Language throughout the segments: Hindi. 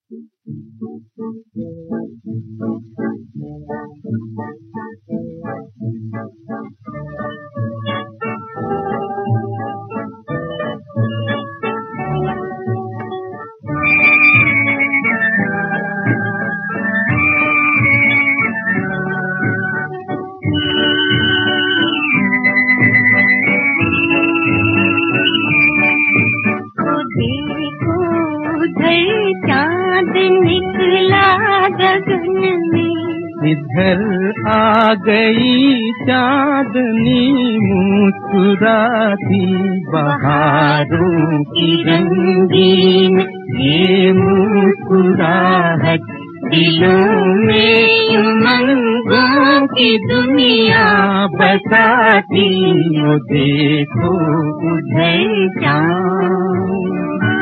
इधर आ गई चांदनी मुस्कुराती बहारों की रंगीन ये मुस्कुराहट दिलों में उमंगों की दुनिया बसाती। वो देखो उधर चाँद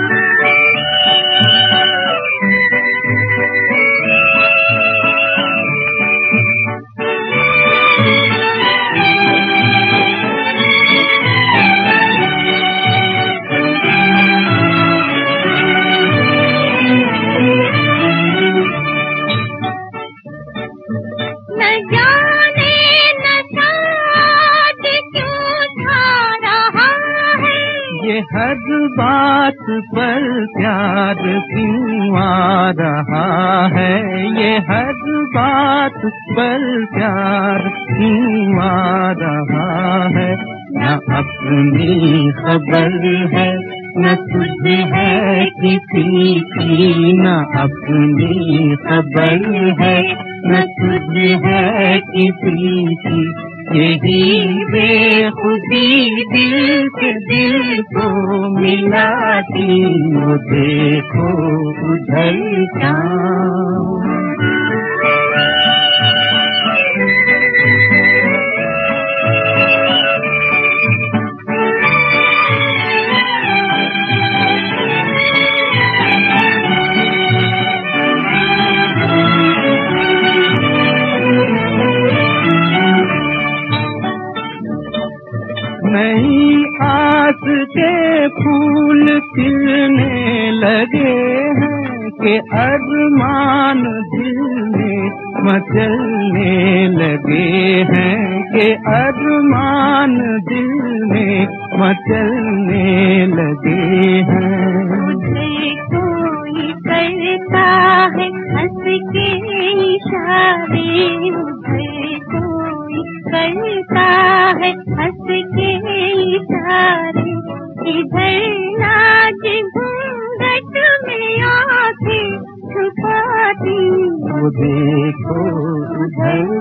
हर बात पर प्यार क्यों आ रहा है, ये हर बात पर प्यार क्यों आ रहा है। न अपनी खबर है न तुझे है किसी की, न अपनी खबर है न तुझे है किसी की। यही बेखुदी दिल से दिल को मिलाती। वो देखो उधर चाँद नई आस के फूल खिलने लगे हैं कि अरमान दिल में मचलने लगे हैं, कि अरमान दिल में मचलने लगे हैं। मुझे कोई करता है हंस के इशारे, मुझे कोई करता है हंस के इशारे। इधर नाज घूंघट में आंखें छुपाती। वो देखो उधर